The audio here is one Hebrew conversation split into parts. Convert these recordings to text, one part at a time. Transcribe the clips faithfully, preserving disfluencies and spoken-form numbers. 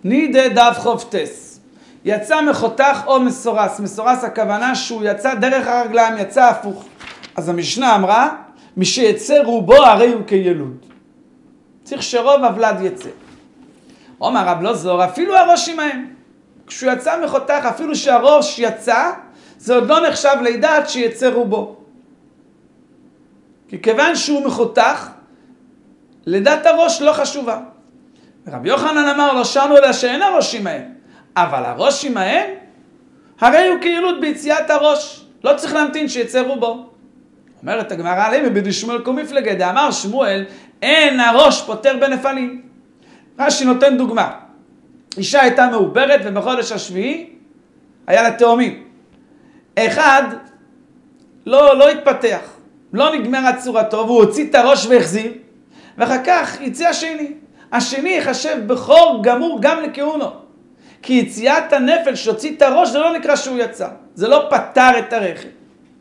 נידה דף חופטס. יצא מחותך או מסורס. מסורס הכוונה שהוא יצא דרך הרגליים, יצא הפוך. אז המשנה אמרה, מי שיצא רובו הרי הוא כילוד. צריך שרוב הוולד יצא. אומר רב לא זור, אפילו הראש עמהם. כשהוא יצא מחותך, אפילו שהראש יצא, זה עוד לא נחשב לידה עד שיצא רובו. כי כיוון שהוא מחותך, לידת הראש לא חשובה. רבי יוחנן אמר לו, שנו אלא שאין הראש עמהם. אבל הראש עמהם, הרי הוא כילוד ביציאת הראש. לא צריך להמתין שיצא רובו. אומרת הגמרא עליהם, בדי שמואל קומפלגי, דאמר שמואל, אין הראש פותר בנפלים. רש"י נותן דוגמה. אישה הייתה מעוברת ובחודש השביעי היה לה תאומים. אחד לא, לא התפתח, לא נגמרה צורתו, והוא הוציא את הראש והחזיר, ואחר כך יצא השני. השני יחשב בכור גמור גם לכהונו. כי יציאת הנפל שהוציא את הראש זה לא נקרא שהוא יצא. זה לא פתר את הרחם.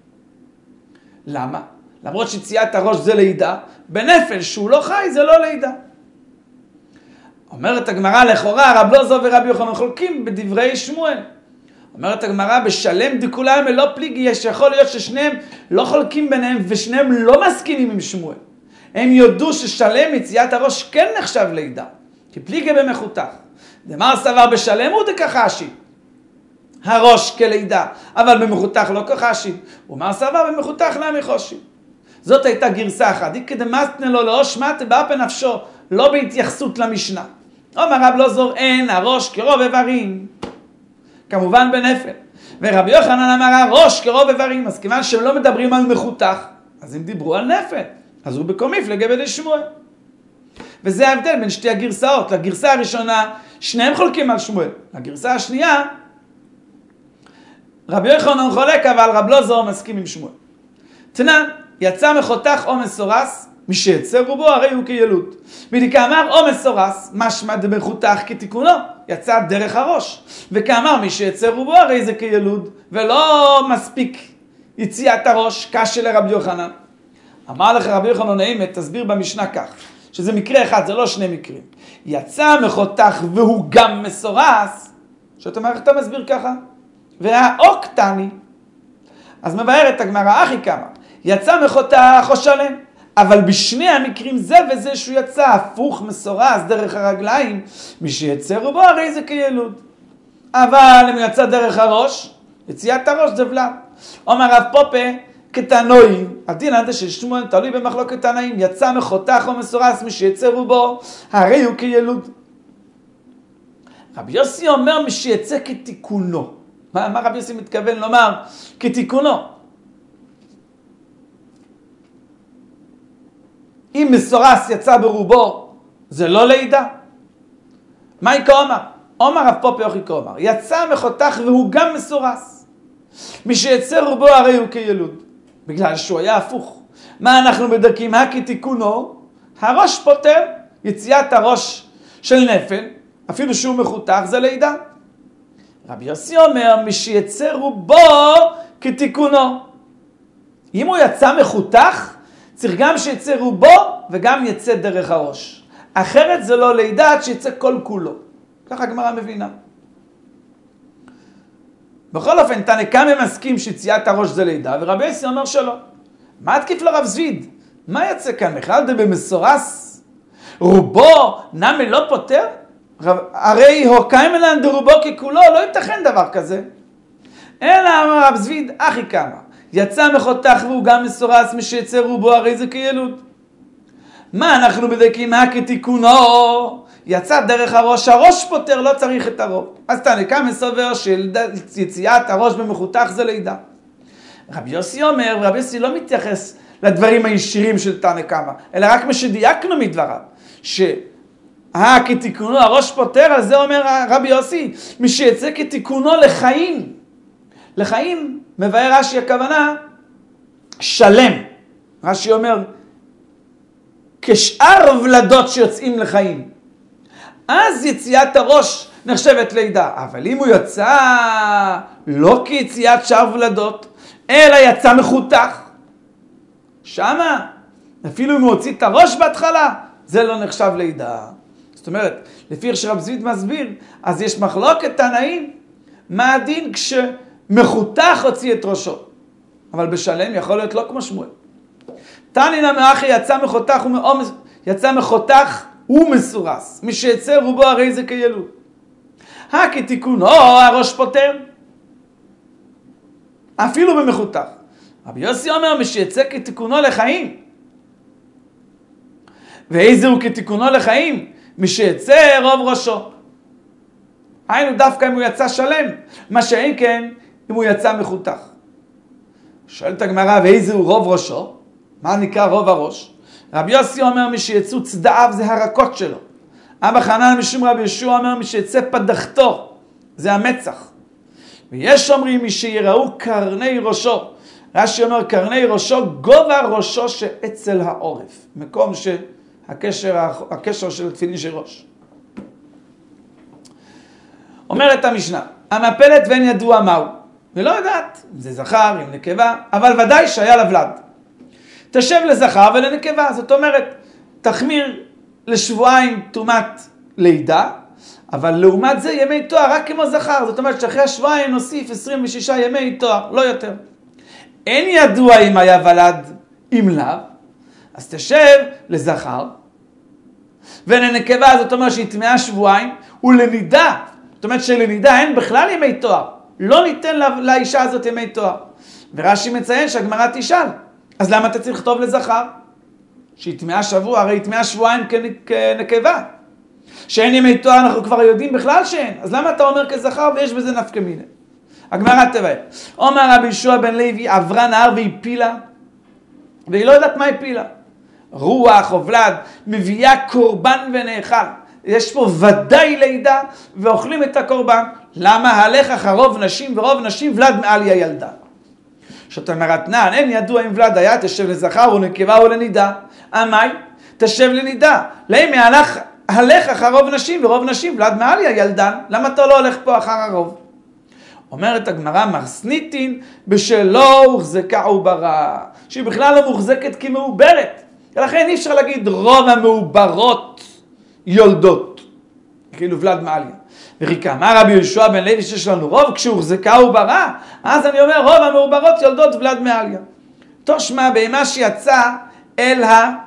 למה? למרות שיציאת הראש זה לידה, בנפל שהוא לא חי זה לא לידה. אומרת הגמרא לכאורה, רב לוזו ורבי יוחנן חולקים בדברי שמואל. אומרת הגמרא, בשלם דכולם לא פליגי, יש יכול להיות ששניהם לא חולקים ביניהם ושניהם לא מסכימים עם שמואל. הם יודו ששלם יציאת הראש כן נחשב לידה, כי פליגי במחותך. דמר סבר בשלם הוא דקחשי, הראש כלידה, אבל במחותך לא כחשי. ומר סבר במחותך נמי חושי. זאת הייתה גרסה אחת. היא כדמסתנה לו לא שמעת באפי נפשו, לא בהתייחסות למשנה. אומר רב לא זור, אין הראש כרוב איברים. כמובן בנפל. ורבי יוחנן אמר הראש כרוב איברים. אז כיוון שהם לא מדברים על מחותך, אז הם דיברו על נפל. אז הוא בקומפלגי בדי שמואל. וזה ההבדל בין שתי הגרסאות. לגרסה הראשונה, שניהם חולקים על שמואל. לגרסה השנייה, רבי יוחנן חולק, אבל רב לא זור מסכים עם שמואל. תנן, יצא מחותך או מסורס, מי שיצא רובו הרי הוא כילוד. וכאמר או מסורס, משמע דמחותך כתיקונו, יצא דרך הראש. וכאמר מי שיצא רובו הרי זה כילוד, ולא מספיק יציאת הראש, קשה לרבי יוחנן. אמר לך רבי יוחנן נעימת, תסביר במשנה כך, שזה מקרה אחד, זה לא שני מקרים. יצא מחותך והוא גם מסורס, שאתה אומר, אתה מסביר ככה? והאו קטני, אז מבארת הגמרא אחי כמה, יצא מחותך או שלם, אבל בשני המקרים זה וזה שהוא יצא הפוך מסורס דרך הרגליים, מי שיצא רובו הרי זה כילוד. אבל אם יצא דרך הראש, יציאת הראש זה ולד. אומר רב פופה, כתנוי, הדין הזה של שמואל תלוי במחלוקת תנאים, יצא מחותך או מסורס, מי שיצא רובו הרי הוא כילוד. רבי יוסי אומר מי שיצא כתיקונו. מה, מה רבי יוסי מתכוון לומר? כתיקונו. אם מסורס יצא ברובו, זה לא לידה. מה יקה אומר? אומר רב פופי אוכי כאומר, יצא מחותך והוא גם מסורס. מי שיצא רובו הרי הוא כילוד. בגלל שהוא היה הפוך. מה אנחנו בדרכים? הכתיקונו, הראש פותר, יציאת הראש של נפל, אפילו שהוא מחותך, זה לידה. רבי יוסי אומר, מי שיצא רובו כתיקונו. אם הוא יצא מחותך, צריך גם שיצא רובו וגם יצא דרך הראש. אחרת זה לא לידה עד שיצא כל כולו. ככה הגמרא מבינה. בכל אופן, תנא קמא מסכים שיציאת הראש זה לידה, ורבי יוסי אומר שלא. מה התקיף לרב זביד? מה יצא כאן? בכלל דה במסורס? רובו נמי לא פותר? הרי הוקיימלן דרובו ככולו, לא ייתכן דבר כזה. אלא אמר רב זביד, אחי כמה. יצא מחותך והוא גם מסורס, מי שיצא רובו הרי זה כילוד. מה אנחנו בדקים? מה כתיקונו? יצא דרך הראש, הראש פותר, לא צריך את הרוב. אז תנא קמא סובר שיציאת הראש במחותך זה לידה. רבי יוסי אומר, רבי יוסי לא מתייחס לדברים הישירים של תנא קמא, אלא רק מה שדייקנו מדבריו, שה כתיקונו הראש פותר, אז זה אומר רבי יוסי, מי שיצא כתיקונו לחיים. לחיים, מבאר רש"י הכוונה, שלם. רש"י אומר, כשאר ולדות שיוצאים לחיים. אז יציאת הראש נחשבת לידה. אבל אם הוא יצא לא כיציאת שאר ולדות, אלא יצא מחותך, שמה, אפילו אם הוא הוציא את הראש בהתחלה, זה לא נחשב לידה. זאת זאת אומרת, לפי איך שרב זביד מסביר, אז יש מחלוקת תנאים, מה הדין כשמחותך הוציא את ראשו. אבל בשלם יכול להיות לא כמו שמואל. תנינא מאחי יצא מחותך ומאומס, יצא מחותך ומסורס. מי שיצא רובו הרי זה כילוד. הכתיקונו הראש פותר. אפילו במחותך. רבי יוסי אומר, מי שיצא כתיקונו לחיים. ואיזה הוא כתיקונו לחיים? מי שיצא רוב ראשו. היינו דווקא אם הוא יצא שלם. מה שאין כן, אם הוא יצא מחותך. שואלת הגמרא, ואיזה הוא רוב ראשו? מה נקרא רוב הראש? רבי יוסי אומר, מי שיצאו צדעיו זה הרכות שלו. אבא חנן משום רבי ישוע אומר, מי שיצא פדחתו, זה המצח. ויש אומרים, מי שיראו קרני ראשו. רש"י אומר, קרני ראשו, גובה ראשו שאצל העורף. מקום שהקשר הקשר של תפילין של ראש. אומרת המשנה, המפלת ואין ידוע מהו. ולא יודעת אם זה זכר, אם נקבה, אבל ודאי שהיה לבלד. תשב לזכר ולנקבה, זאת אומרת, תחמיר לשבועיים תומת לידה, אבל לעומת זה ימי תואר רק כמו זכר, זאת אומרת שאחרי השבועיים נוסיף עשרים ושישה ימי תואר, לא יותר. אין ידוע אם היה ולד אם לאו, אז תשב לזכר, ולנקבה זאת אומרת שהיא טמאה שבועיים, ולנידה, זאת אומרת שלנידה אין בכלל ימי תואר, לא ניתן לאישה הזאת ימי תואר. ורש"י מציין שהגמרא תשאל, אז למה אתה צריך לכתוב לזכר? שהיא טמאה שבוע, הרי היא טמאה שבועיים כנקבה. שאין ימי תואר אנחנו כבר יודעים בכלל שאין, אז למה אתה אומר כזכר ויש בזה נפקא מינה? הגמרא תבהר. אומר רבי יהושע בן לוי, עברה נהר והפילה, והיא לא יודעת מה הפילה. רוח או ולד מביאה קורבן ונאכל. יש פה ודאי לידה ואוכלים את הקורבן. למה הלך אחרוב נשים ורוב נשים ולד מעליה ילדה? שאתה אומרת, נען, אין ידוע אם ולד היה, תשב לזכר או נקבה או לנידה. אמי, תשב לנידה. למה הלך, הלך אחרוב נשים ורוב נשים ולד מעליה ילדן. למה אתה לא הולך פה אחר הרוב? אומרת הגמרא, מרסניתין בשלא הוחזקה עוברה, שהיא בכלל לא מוחזקת כמעוברת. ולכן אי אפשר להגיד רוב המעוברות יולדות, כאילו ולד מעליה. וכי אמר רבי יהושע בן לוי שיש לנו רוב כשהוחזקה עוברה, אז אני אומר רוב המעוברות יולדות ולד מעליה. תושמע בהמה שיצא אל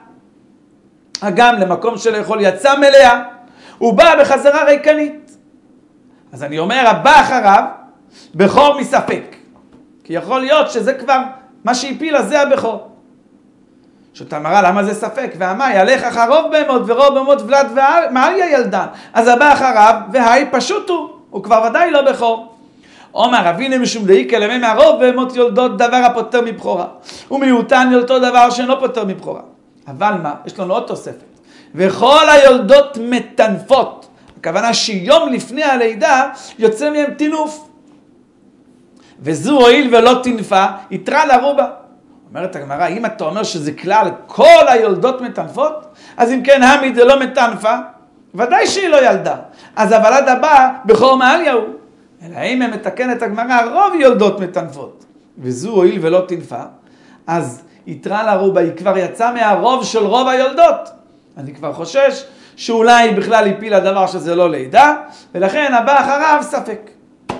האגם למקום של לאכול, יצא מלאה, הוא בא בחזרה ריקנית. אז אני אומר, הבא אחריו בכור מספק. כי יכול להיות שזה כבר, מה שהפילה זה הבכור. שאתה אמרה, למה זה ספק? ואמי, ילך אחרוב בהמות ורוב בהמות ולד ומעליה ילדן. אז הבא אחריו, והי פשוט הוא, הוא כבר ודאי לא בכור. אומר, אבינה משום דאיקה למי מהרוב בהמות יולדות דבר הפותר מבחורה. ומיעוטן יולדו דבר שאינו פותר מבחורה. אבל מה? יש לנו עוד תוספת. וכל היולדות מטנפות. הכוונה שיום לפני הלידה יוצא מהם תינוף. וזו הועיל ולא תנפה, יתרה לרובה. אומרת הגמרא, אם אתה אומר שזה כלל, כל היולדות מטנפות, אז אם כן, העמיד זה לא מטנפה, ודאי שהיא לא ילדה. אז הוולד הבא, בכור מעליה הוא. אלא אם הם מתקן את הגמרא, רוב יולדות מטנפות. וזו הועיל ולא תנפה, אז יתרה לרובה, היא כבר יצאה מהרוב של רוב היולדות. אני כבר חושש שאולי היא בכלל הפילה דבר שזה לא לידה, ולכן הבא אחריו ספק.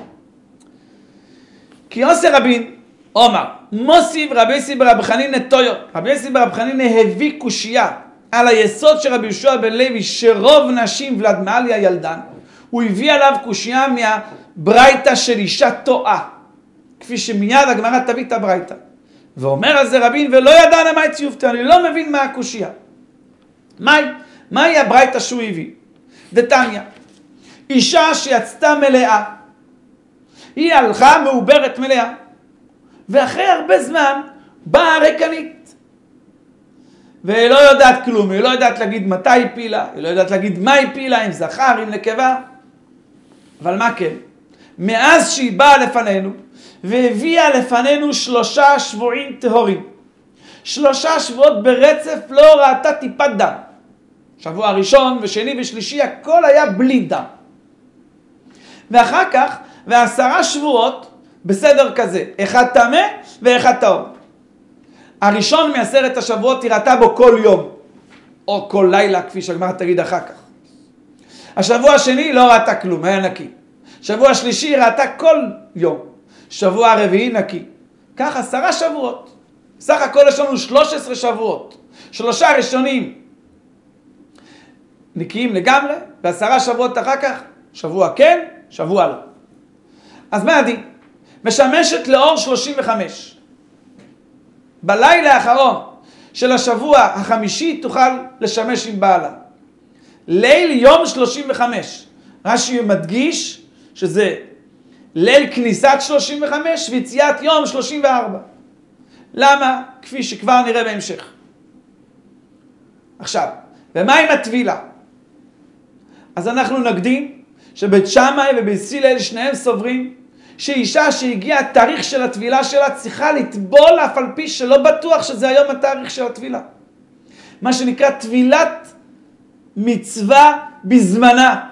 כי עושה רבין, אומר, מוסיב רבי יוסי ברב חנינא נטויו. רבי יוסי ברב חנינא הביא קושייה על היסוד של רבי יהושע בן לוי, שרוב נשים ולד מעליה ילדן. הוא הביא עליו קושייה מהברייתא של אישה טועה. כפי שמיד הגמרא תביא את הברייתא. ואומר על זה רבין, ולא ידענה מה הציופתא, אני לא מבין מה הקושייה. מהי? מהי הברייתא שהוא הביא? דתניא, אישה שיצתה מלאה, היא הלכה מעוברת מלאה, ואחרי הרבה זמן באה ריקנית, והיא לא יודעת כלום, היא לא יודעת להגיד מתי היא פילה, היא לא יודעת להגיד מה היא פילה, אם זכר, אם נקבה. אבל מה כן? מאז שהיא באה לפנינו, והביאה לפנינו שלושה שבועים טהורים, שלושה שבועות ברצף לא ראתה טיפת דם. שבוע הראשון ושני ושלישי הכל היה בלי דם. ואחר כך, ועשרה שבועות בסדר כזה, אחד טמא ואחד טהור. הראשון מעשרת השבועות היא ראתה בו כל יום, או כל לילה, כפי שהגמרא תגיד אחר כך. השבוע השני לא ראתה כלום, היה נקי. שבוע שלישי ראתה כל יום. שבוע רביעי נקי. כך עשרה שבועות. סך הכל יש לנו שלוש עשרה שבועות. שלושה ראשונים נקיים לגמרי, ועשרה שבועות אחר כך, שבוע כן, שבוע לא. אז מה הדין? משמשת לאור שלושים וחמש. בלילה האחרון של השבוע החמישי תוכל לשמש עם בעלה. ליל יום שלושים וחמש. רש"י מדגיש שזה ליל כניסת שלושים וחמש ויציאת יום שלושים וארבע. למה? כפי שכבר נראה בהמשך. עכשיו, ומה עם הטבילה? אז אנחנו נקדים שבית שמאי ובית הלל שניהם סוברים שאישה שהגיעה התאריך של הטבילה שלה צריכה לטבול אף על פי שלא בטוח שזה היום התאריך של הטבילה. מה שנקרא טבילת מצווה בזמנה.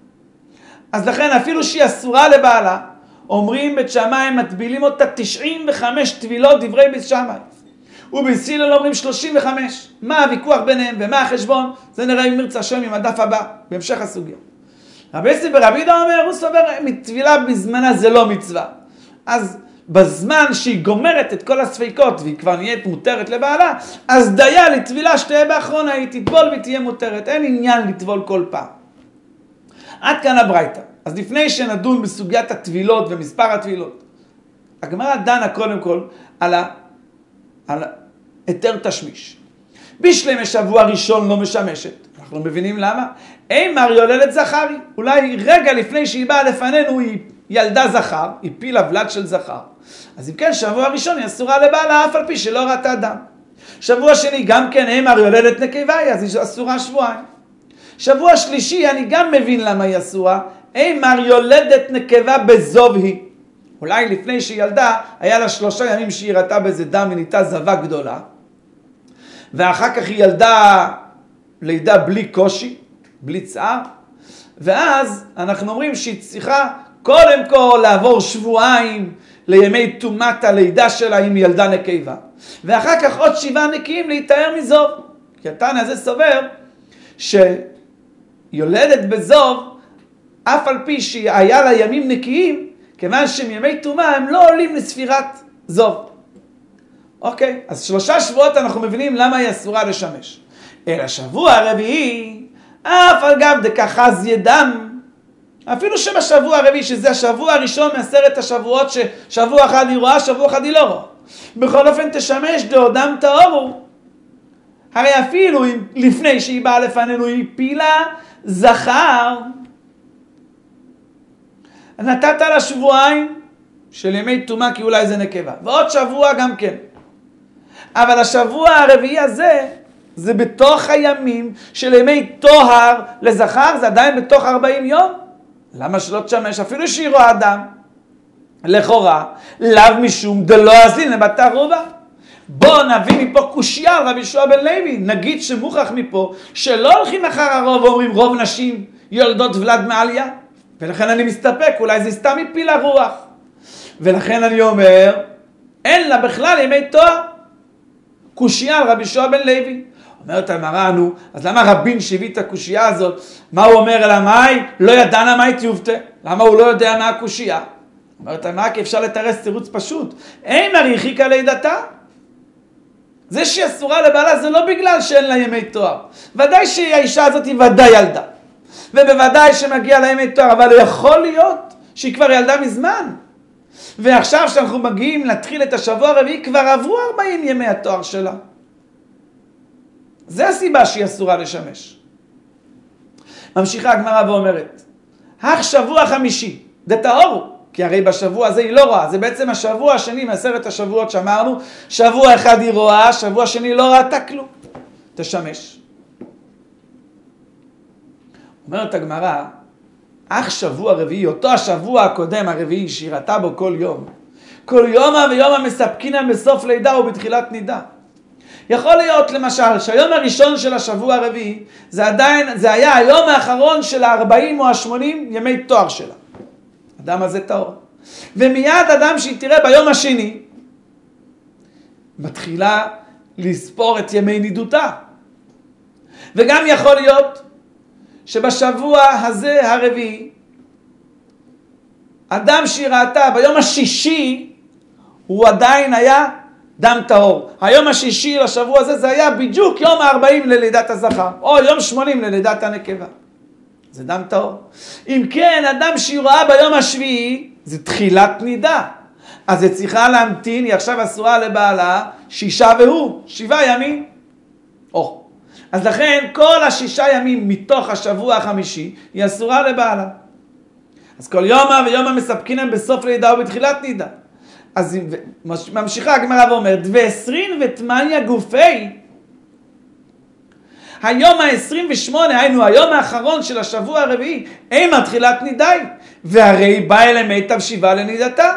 אז לכן אפילו שהיא אסורה לבעלה, אומרים בית שמאי מטבילים אותה תשעים וחמש טבילות דברי בית שמאי. ובית הלל אומרים שלושים וחמש. מה הוויכוח ביניהם ומה החשבון? זה נראה אם ירצה השם עם הדף הבא, בהמשך הסוגיה. רבי יוסי ברבי יהודה אומר, הוא סובר, טבילה בזמנה זה לא מצווה. אז בזמן שהיא גומרת את כל הספיקות והיא כבר נהיית מותרת לבעלה, אז דיה לטבילה שתהיה באחרונה, היא תטבול והיא תהיה מותרת. אין עניין לטבול כל פעם. עד כאן הברייתא. אז לפני שנדון בסוגיית הטבילות ומספר הטבילות, הגמרא דנה קודם כל על ה... על היתר תשמיש. בשלמי שבוע ראשון לא משמשת. אנחנו מבינים למה? אימר יולדת זכרי. אולי רגע לפני שהיא באה לפנינו היא ילדה זכר, היא פילה ולד של זכר. אז אם כן, שבוע ראשון היא אסורה לבעלה אף על פי שלא ראתה דם. שבוע שני גם כן אימר יולדת נקבה, אז היא אסורה שבועיים. שבוע שלישי אני גם מבין למה היא אסורה. אימר יולדת נקבה בזוב היא. אולי לפני שהיא ילדה, היה לה שלושה ימים שהיא ראתה באיזה דם וניתה זבה גדולה. ואחר כך היא ילדה לידה בלי קושי, בלי צער. ואז אנחנו אומרים שהיא צריכה קודם כל לעבור שבועיים לימי תומת הלידה שלה עם ילדה נקבה. ואחר כך עוד שבעה נקיים להתאר מזוב. כי התנא הזה סובר שיולדת בזוב, אף על פי שהיה לה ימים נקיים, כיוון שהם ימי תומה הם לא עולים לספירת זוב. אוקיי, אז שלושה שבועות אנחנו מבינים למה היא אסורה לשמש. אלא שבוע הרביעי, אף על גב דקחז ידם, אפילו שבשבוע הרביעי, שזה השבוע הראשון מעשרת השבועות, ששבוע אחד היא רואה, שבוע אחד היא לא רואה. בכל אופן תשמש דאודם טהורו. הרי אפילו אם לפני שהיא באה לפנינו היא פילה זכר, נתת לה שבועיים של ימי תומה כי אולי זה נקבה. ועוד שבוע גם כן. אבל השבוע הרביעי הזה, זה בתוך הימים של ימי טוהר לזכר, זה עדיין בתוך ארבעים יום. למה שלא תשמש? אפילו שהיא רואה אדם, לכאורה, לאו משום דלא אזין לבתר רובה. בוא נביא מפה קושיה על רבי יהושע בן לוי. נגיד שמוכח מפה שלא הולכים אחר הרוב ואומרים רוב נשים יולדות ולד מעליה. ולכן אני מסתפק, אולי זה סתם מפיל הרוח. ולכן אני אומר, אין לה בכלל ימי תואר. קושיה על רבי יהושע בן לוי. אומרת המראה, נו, אז למה רבין שהביא את הקושיה הזאת, מה הוא אומר אל המאי? לא ידענה מאי תיובתה. למה הוא לא יודע מה הקושיה? אומרת המראה, כי אפשר לתרס תירוץ פשוט. אין הרחיקה לידתה. זה שהיא אסורה לבעלה זה לא בגלל שאין לה ימי תואר. ודאי שהאישה הזאת היא ודאי ילדה. ובוודאי שמגיע לה ימי תואר, אבל יכול להיות שהיא כבר ילדה מזמן. ועכשיו שאנחנו מגיעים להתחיל את השבוע הרביעי, כבר עברו ארבעים ימי התואר שלה. זה הסיבה שהיא אסורה לשמש. ממשיכה הגמרא ואומרת, אך שבוע חמישי, דטהורו, כי הרי בשבוע הזה היא לא רואה, זה בעצם השבוע השני מעשרת השבועות שאמרנו, שבוע אחד היא רואה, שבוע שני לא ראתה כלום, תשמש. אומרת הגמרא, אך שבוע רביעי, אותו השבוע הקודם הרביעי שהיא ראתה בו כל יום, כל יומה ויומה מספקינה בסוף לידה ובתחילת נידה. יכול להיות למשל שהיום הראשון של השבוע הרביעי זה עדיין, זה היה היום האחרון של ה-ארבעים או ה-שמונים ימי תואר שלה. אדם הזה טהור. ומיד אדם שהיא תראה ביום השני מתחילה לספור את ימי נידותה. וגם יכול להיות שבשבוע הזה הרביעי, הדם שהיא ראתה ביום השישי, הוא עדיין היה דם טהור. היום השישי לשבוע הזה, זה היה בדיוק יום ה-ארבעים ללידת הזכר, או יום שמונים ללידת הנקבה. זה דם טהור. אם כן, הדם שהיא רואה ביום השביעי, זה תחילת נידה. אז היא צריכה להמתין, היא עכשיו אסורה לבעלה, שישה והוא, שבעה ימים. או. אז לכן, כל השישה ימים מתוך השבוע החמישי, היא אסורה לבעלה. אז כל יומה ויומה מספקינם בסוף לידה ובתחילת נידה. אז ממשיכה הגמרא ואומרת, ועשרים ותמניה גופי, היום ה-עשרים ושמונה, היינו היום האחרון של השבוע הרביעי, אין מתחילת נידי, והרי בא אלה מיטב שבעה לנידתה.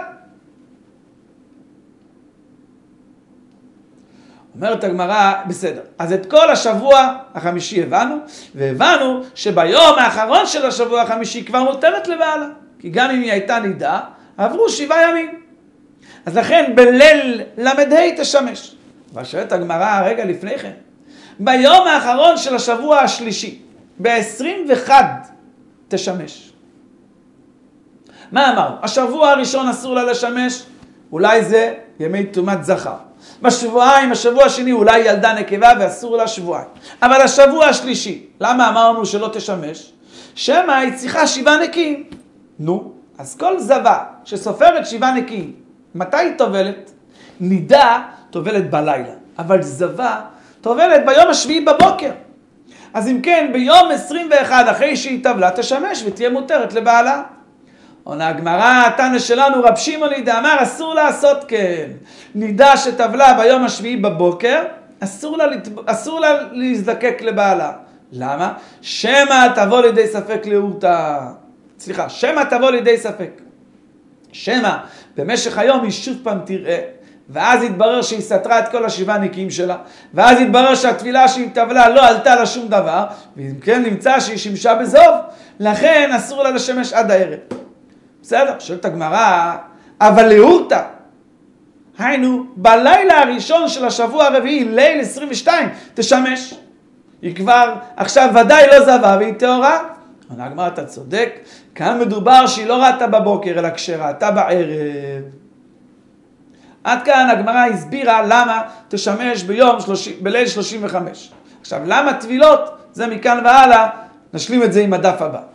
אומרת הגמרא, בסדר, אז את כל השבוע החמישי הבנו, והבנו שביום האחרון של השבוע החמישי כבר מותרת לבעלה, כי גם אם היא הייתה נידה, עברו שבעה ימים. אז לכן בליל למד-ה' תשמש. ושואלת הגמרא רגע לפני כן, ביום האחרון של השבוע השלישי, ב-עשרים ואחת תשמש. מה אמרנו? השבוע הראשון אסור לה לשמש, אולי זה ימי תומת זכר. בשבועיים, השבוע השני אולי ילדה נקבה ואסור לה שבועיים. אבל השבוע השלישי, למה אמרנו שלא תשמש? שמה היא צריכה שבעה נקיים. נו, אז כל זבה שסופרת שבעה נקיים, מתי היא טובלת? נידה טובלת בלילה, אבל זבה טובלת ביום השביעי בבוקר. אז אם כן, ביום עשרים ואחת אחרי שהיא טבלה תשמש ותהיה מותרת לבעלה. עונה הגמרא, התנא שלנו רב שמעון דאמר אסור לעשות כן. נידה שטבלה ביום השביעי בבוקר, אסור לה, אסור לה להזדקק לבעלה. למה? שמא תבוא לידי ספק לאורתה. סליחה, שמא תבוא לידי ספק. שמא במשך היום היא שוב פעם תראה, ואז יתברר שהיא סתרה את כל השבעה נקיים שלה, ואז יתברר שהתפילה שהיא טבלה לא עלתה לה שום דבר, ואם כן נמצא שהיא שימשה בזוב, לכן אסור לה לשמש עד הערב. בסדר, שואלת הגמרא, אבל לאורתה, היינו, בלילה הראשון של השבוע הרביעי, ליל עשרים ושתיים, תשמש. היא כבר עכשיו ודאי לא זבה והיא טהורה. עונה הגמרא, אתה צודק, כאן מדובר שהיא לא ראתה בבוקר, אלא כשראתה בערב. עד כאן הגמרא הסבירה למה תשמש ביום שלושים, בליל שלושים וחמש. עכשיו, למה טבילות? זה מכאן והלאה, נשלים את זה עם הדף הבא.